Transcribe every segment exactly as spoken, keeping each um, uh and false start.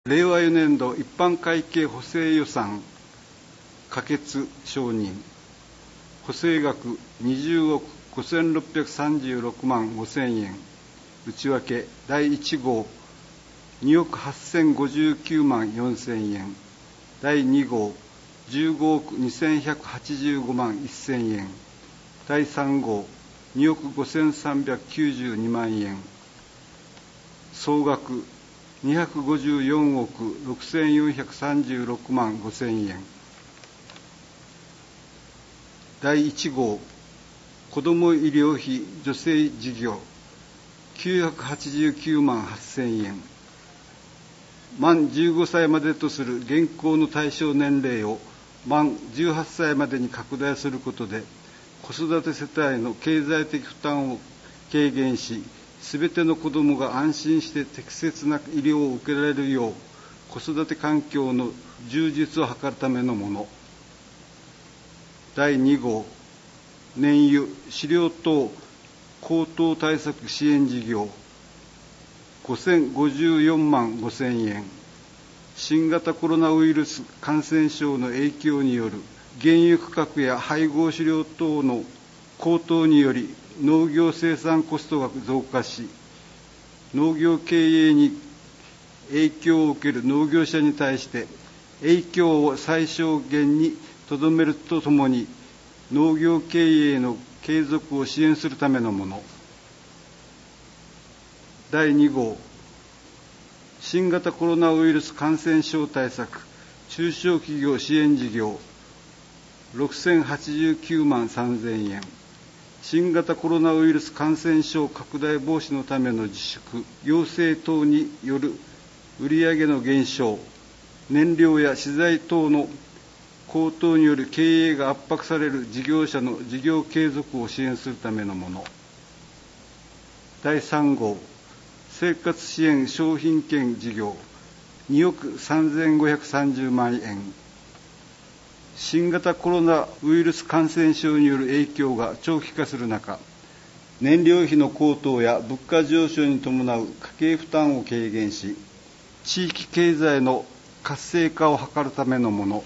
れいわよねん度一般会計補正予算可決承認。補正額にじゅうおくごせんろっぴゃくさんじゅうろくまんごせんえん。内訳だいいち号におくはっせんごじゅうきゅうまんよんせんえん。だいに号じゅうごおくにせんひゃくはちじゅうごまんせんえん。だいさん号におくごせんさんびゃくきゅうじゅうにまんえん。総額にひゃくごじゅうよんおくろくせんよんひゃくさんじゅうろくまんごせんえん。だいいち号子ども医療費助成事業きゅうひゃくはちじゅうきゅうまんはっせんえん。満じゅうごさいまでとする現行の対象年齢を満じゅうはっさいまでに拡大することで、子育て世帯の経済的負担を軽減し、すべての子どもが安心して適切な医療を受けられるよう、子育て環境の充実を図るためのもの。だいに号燃油・飼料等高騰対策支援事業ごせんごじゅうよんまんごせんえん。新型コロナウイルス感染症の影響による原油価格や配合飼料等の高騰により農業生産コストが増加し、農業経営に影響を受ける農業者に対して影響を最小限にとどめるとともに、農業経営の継続を支援するためのもの。だいに号新型コロナウイルス感染症対策中小企業支援事業ろくせんはちじゅうきゅうまんさんぜんえん。新型コロナウイルス感染症拡大防止のための自粛要請等による売上の減少、燃料や資材等の高騰による経営が圧迫される事業者の事業継続を支援するためのもの。だいさん号生活支援商品券事業におくさんぜんごひゃくさんじゅうまんえん。新型コロナウイルス感染症による影響が長期化する中、燃料費の高騰や物価上昇に伴う家計負担を軽減し、地域経済の活性化を図るためのもの。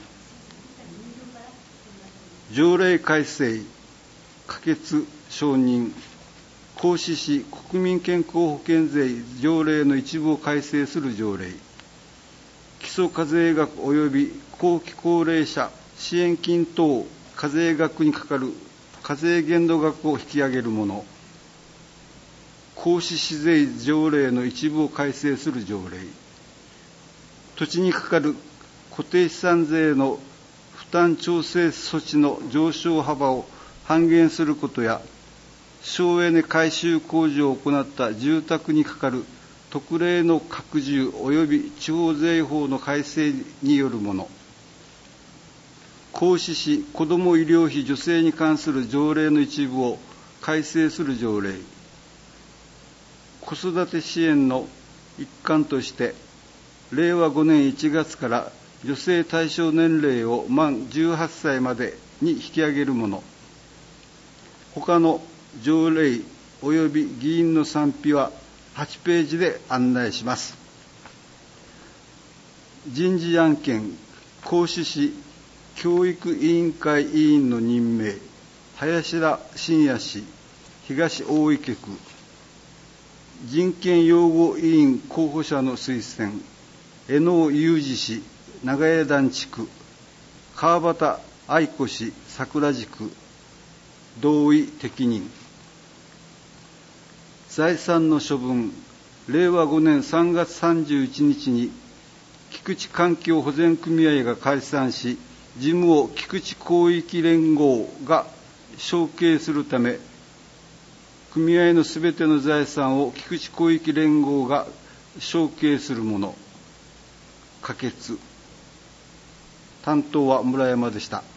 条例改正可決承認。行使し国民健康保険税条例の一部を改正する条例。基礎課税額及び後期高齢者支援金等課税額にかかる課税限度額を引き上げるもの。行使し税条例の一部を改正する条例。土地にかかる固定資産税の負担調整措置の上昇幅を半減することや、省エネ改修工事を行った住宅にかかる特例の拡充及び地方税法の改正によるもの。行使し子ども医療費助成に関する条例の一部を改正する条例。子育て支援の一環として、れいわごねんいちがつから助成対象年齢を満じゅうはっさいまでに引き上げるもの。他の条例及び議員の賛否ははちページで案内します。人事案件、行使し教育委員会委員の任命、林田真也氏、東大池区。人権擁護委員候補者の推薦、江野裕二氏、長江団地区。川端愛子氏、桜地区。同意適任。財産の処分、れいわごねんさんがつさんじゅういちにちに菊池環境保全組合が解散し、事務を菊池広域連合が承継するため、組合のすべての財産を菊池広域連合が承継するもの。可決。担当は村山でした。